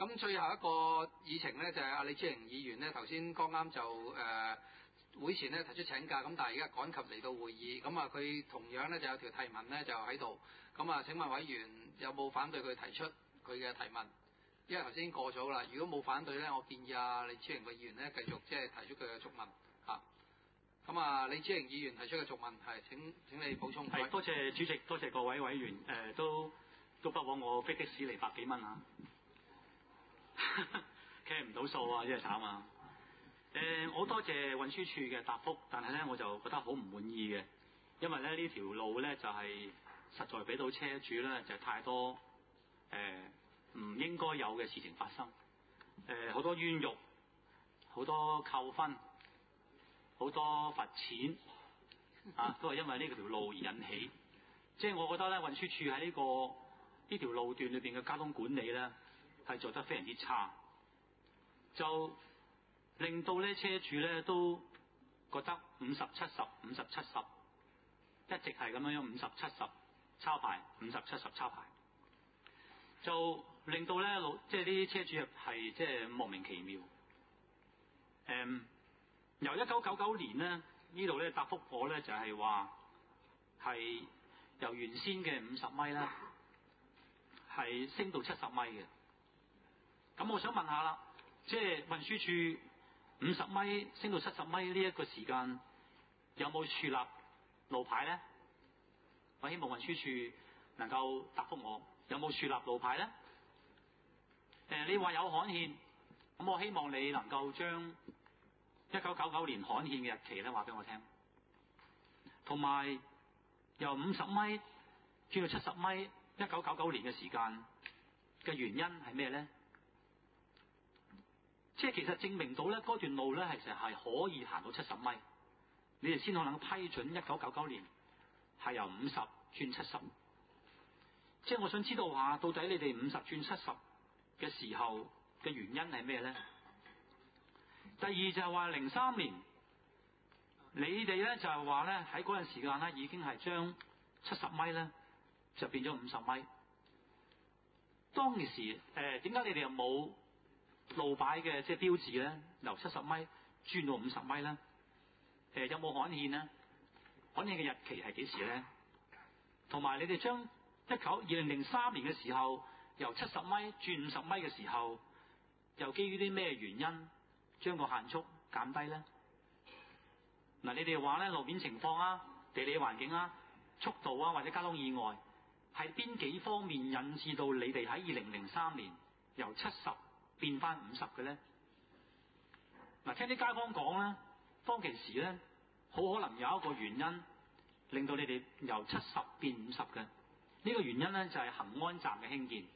咁最後一個議程咧就係阿李志榮議員咧，頭先剛啱就會前咧提出請假，咁但係而家趕及嚟到會議，咁啊佢同樣咧就有條提問咧就喺度，咁啊請問委員有冇反對佢提出佢嘅提問？因為頭先過咗啦，如果冇反對咧，我建議阿李志榮個議員咧繼續即係提出佢嘅續問嚇。咁啊，李志榮議員提出嘅續問係請你補充。 係，多謝主席，多謝各位委員，都不枉我飛的士嚟100幾蚊啊！計唔到數啊，真係慘啊！我多謝運輸署嘅答覆，但係咧我就覺得好唔滿意嘅，因為咧呢條路咧就係實在俾到車主咧就太多唔應該有嘅事情發生，好多冤獄，好多扣分，好多罰錢啊，都係因為呢條路而引起。即係我覺得咧運輸署喺呢條路段裏邊嘅交通管理咧係做得非常之差，就令到咧車主咧都覺得50-70一直係咁樣50-70抄牌50-70抄牌，就令到咧即係呢啲車主係即係莫名其妙。由1999年咧呢度咧答覆我咧就係話係由原先嘅50米咧係升到70米嘅。咁我想問下啦，即係運輸署50米升到70米呢一個時間有冇樹立路牌咧？我希望運輸署能夠答覆我，有冇樹立路牌咧？你話有刊憲，咁我希望你能夠將1999年刊憲嘅日期咧話俾我聽，同埋由50米轉到70米1999年嘅時間嘅原因係咩咧？即係其實證明到咧嗰段路咧其實係可以行到70米，你哋先可能批准1999年係由50轉70。即係我想知道下，到底你哋50轉70嘅時候嘅原因係咩咧？第二就係話03年，你哋咧就係話咧喺嗰陣時間咧已經係將70米咧就變咗50米。當其時點解你哋又冇路牌嘅即係標誌咧？由70米轉到50米咧？有冇刊憲咧？刊憲嘅日期係幾時咧？同埋你哋將2003年嘅時候由70米轉50米嘅時候，又基於啲咩原因將個限速減低咧？嗱，你哋話咧路面情況啊、地理環境啊、速度啊或者交通意外係邊幾方面引致到你哋喺2003年由70變翻50嘅咧？嗱，聽啲街坊講咧，當其時咧好可能有一個原因令到你哋由70變50嘅。呢個原因咧就係恒安站嘅興建。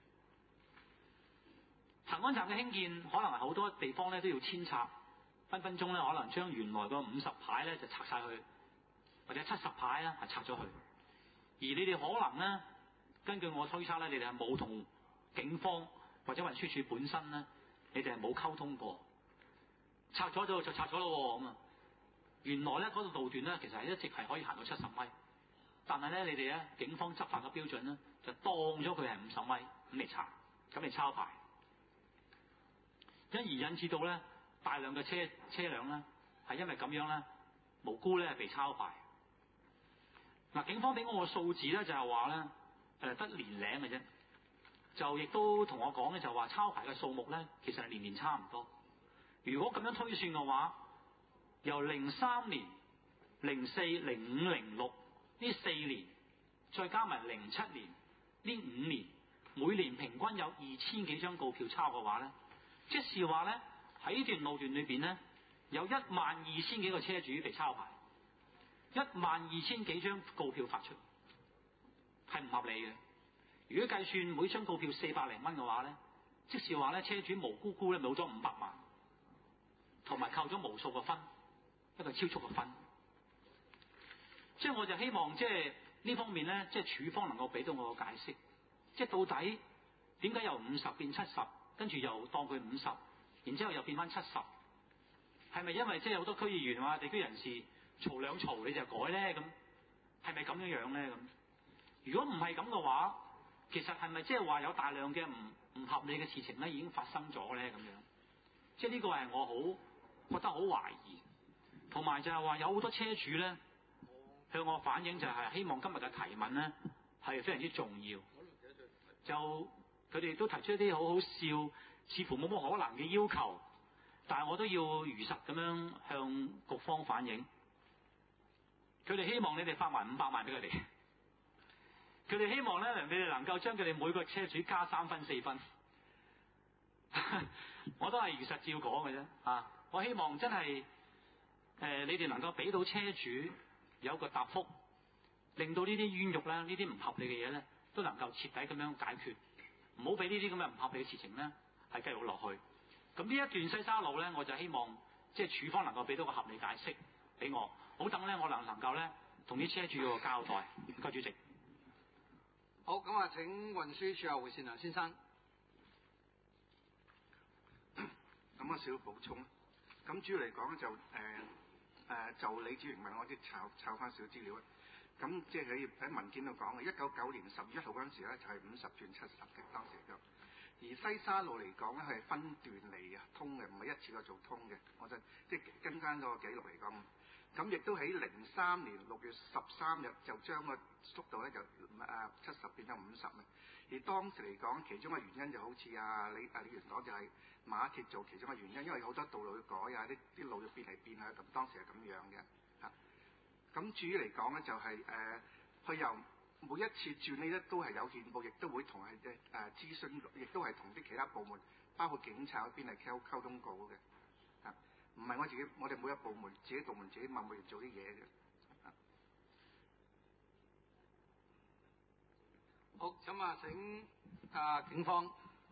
恒安站嘅興建可能係好多地方咧都要遷拆，分鐘咧可能將原來個50牌咧就拆晒去，或者70牌咧係拆咗去。而你哋可能咧，根據我推測咧，你哋係冇同警方或者運輸署本身咧，你哋係冇溝通過，拆咗就拆咗咯咁啊。原來咧嗰度路段咧其實係一直係可以行到70米。但係咧，你哋咧警方執法嘅標準咧，就當咗佢係50米咁嚟查，咁嚟抄牌，因而引致到咧大量嘅車輛咧係因為咁樣咧無辜咧係被抄牌。嗱，警方俾我個數字咧就係話咧得年零嘅啫，就亦都同我講咧就話抄牌嘅數目咧其實係年年差唔多。如果咁樣推算嘅話，由03年、04、05、06。呢4年再加埋07年呢5年，每年平均有2000幾張告票抄嘅話咧，即是話咧喺呢段路段裏邊咧有12000幾個車主被抄牌，12000幾張告票發出，係唔合理嘅。如果計算每張告票400零蚊嘅話咧，即是話咧車主無辜辜咧冇咗500萬，同埋扣咗無數個分，一個超速嘅分。即係我就希望即係呢方面咧，即係署方能夠俾到我個解釋，即係到底點解由50變70，跟住又當佢50，然之後又變翻70，係咪因為即係好多區議員話地區人士嘈兩嘈你就改咧？咁係咪咁樣咧？咁如果唔係咁嘅話，其實係咪即係話有大量嘅唔合理嘅事情咧已經發生咗咧咁樣？即係呢個係我好覺得好懷疑，同埋就係話有好多車主咧向我反映就係希望今日嘅提問咧係非常之重要，就佢哋都提出一啲好好笑，似乎冇乜可能嘅要求，但係我都要如實咁樣向局方反映。佢哋希望你哋發埋500萬俾佢哋，佢哋希望咧你哋能夠將佢哋每個車主加3分4分。我都係如實照講嘅啫啊！我希望真係你哋能夠俾到車主有個答覆，令到呢啲冤獄咧、呢啲唔合理嘅嘢咧，都能夠徹底咁樣解決，唔好俾呢啲咁嘅唔合理嘅事情咧係繼續落去。咁呢一段西沙路咧，我就希望即係處方能夠俾到個合理解釋俾我，好等咧我能夠咧同啲車主有個交代。唔該，主席。 好，咁啊，請運輸署胡善良先生。 咁我少補充，咁主要嚟講就就李子榮問我啲抄翻少資料啊。咁即係佢喺文件度講嘅，199年10月1號嗰陣時咧就係50轉70嘅當時嚟講。而西沙路嚟講咧係分段嚟通嘅，唔係一次過做通嘅。我就即係跟翻個記錄嚟講。咁亦都喺03年6月13日就將個速度咧就70變咗50嘅。而當時嚟講，其中嘅原因就好似李元講就係馬鐵做其中嘅原因，因為好多道路要改啊，啲路要變嚟變去，咁當時係咁樣嘅嚇。咁至於嚟講咧，就係佢由每一次轉呢咧都係有憲報，亦都會同係諮詢，亦都係同啲其他部門，包括警察嗰邊係溝通過嘅嚇。唔係我哋每一部門自己部門自己默默做啲嘢嘅。 好，咁啊請警方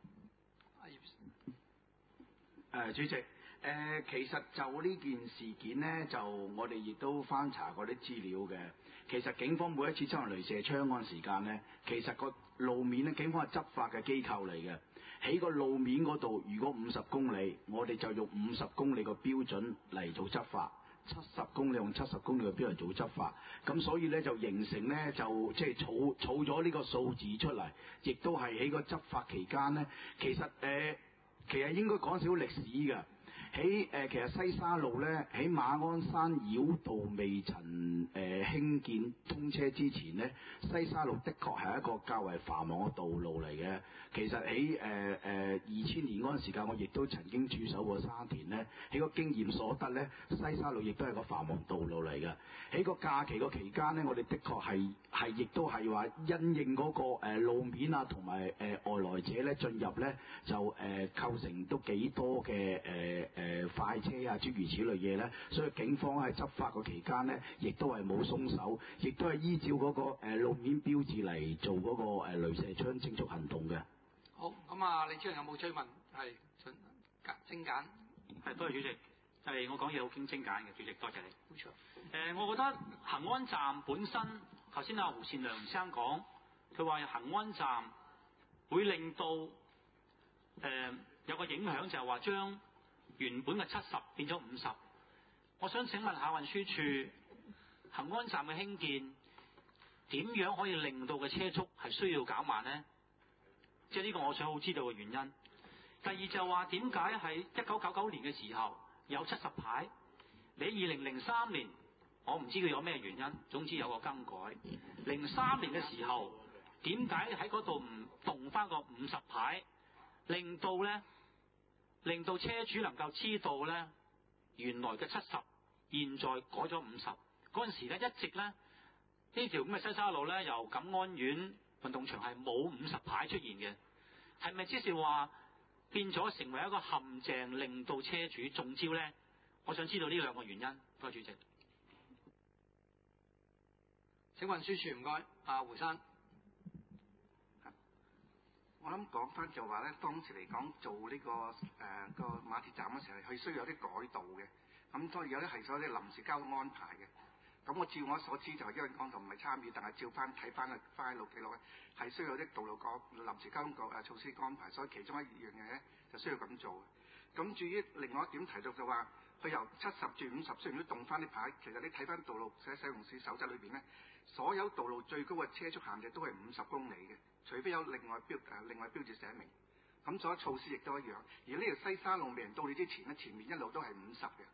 主席，其實就呢件事件呢，就我哋亦都翻查過啲資料嘅。其實警方每一次執行雷射槍嗰陣時間呢，其實個路面呢，警方係執法嘅機構嚟嘅。喺個路面嗰度，如果50公里，我哋就用50公里個標準嚟做執法；70公里用70公里嘅標準嚟做執法。咁所以咧就形成咧就即係儲咗呢個數字出嚟，亦都係喺個執法期間咧，其實應該講少歷史嘅。喺其實西沙路咧喺馬鞍山繞道未曾興建通車之前咧，西沙路的確係一個較為繁忙嘅道路嚟嘅。其實喺2000年嗰陣時間，我亦都曾經駐守過沙田咧，喺個經驗所得咧，西沙路亦都係個繁忙道路嚟嘅。喺個假期個期間咧，我哋的確係亦都係話因應嗰個路面啊同埋外來者咧進入咧就構成都幾多嘅快車啊諸如此類嘢咧，所以警方喺執法個期間咧，亦都係冇鬆手，亦都係依照嗰個路面標誌嚟做嗰個雷射槍偵速行動嘅。 好，咁啊，李超人有冇追問？係精簡。 係，多謝主席。係我講嘢好精簡嘅，主席多謝你。 冇錯。 我覺得恆安站本身，頭先胡善良先生講，佢話恆安站會令到有個影響，就係話將原本嘅70變咗50。我想請問下運輸署，恆安站嘅興建點樣可以令到嘅車速係需要減慢呢？即係呢個我想好知道嘅原因。第二就話點解喺1999年嘅時候有70牌，你2003年我唔知佢有咩原因，總之有個更改。03年嘅時候點解喺嗰度唔動翻個50牌，令到車主能夠知道咧原來嘅70現在改咗50。嗰陣時咧一直咧呢條咁嘅西沙路咧由錦安苑運動場係冇50牌出現嘅，係咪即是話變咗成為一個陷阱，令到車主中招咧？我想知道呢兩個原因。多謝主席。 請運輸署唔該，胡生。 我諗講翻就話咧，當時嚟講做呢個馬鐵站嘅時候，佢需要有啲改道嘅，咁所以有啲係所謂啲臨時交通安排嘅。咁我照我所知就係因為我就唔係參與，但係照翻睇翻嘅快路記錄咧，係需要有啲道路臨時交通措施安排，所以其中一樣嘢咧就需要咁做。咁至於另外一點提到就話，佢由70轉50，雖然都動翻啲牌，其實你睇翻道路使用士守則裏邊咧，所有道路最高嘅車速限制都係50公里嘅，除非有另外標誌寫明。 咁所有措施亦都一樣。而呢條西沙路未人到你之前咧，前面一路都係50嘅。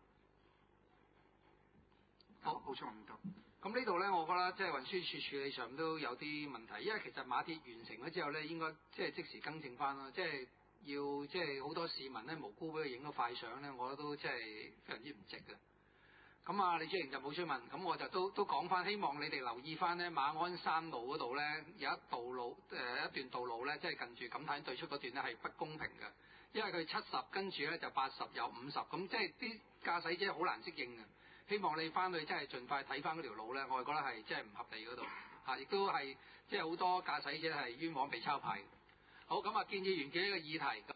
好， 補充唔多。 咁呢度咧，我覺得即係運輸署處理上都有啲問題，因為其實馬鐵完成咗之後咧，應該即係即時更正翻啦，即係要即係好多市民咧無辜俾佢影到快相咧，我覺得都即係非常之唔值嘅。咁啊，李主席就冇追問，咁我就都講翻，希望你哋留意翻咧馬鞍山路嗰度咧有一段道路咧，即係近住錦泰對出嗰段咧係不公平嘅，因為佢70跟住咧就80有50，咁即係啲駕駛者好難適應嘅。希望你翻去真係盡快睇翻嗰條路咧，我係覺得係即係唔合理嗰度嚇，亦都係即係好多駕駛者係冤枉被抄牌。好，咁啊，建議完結呢個議題。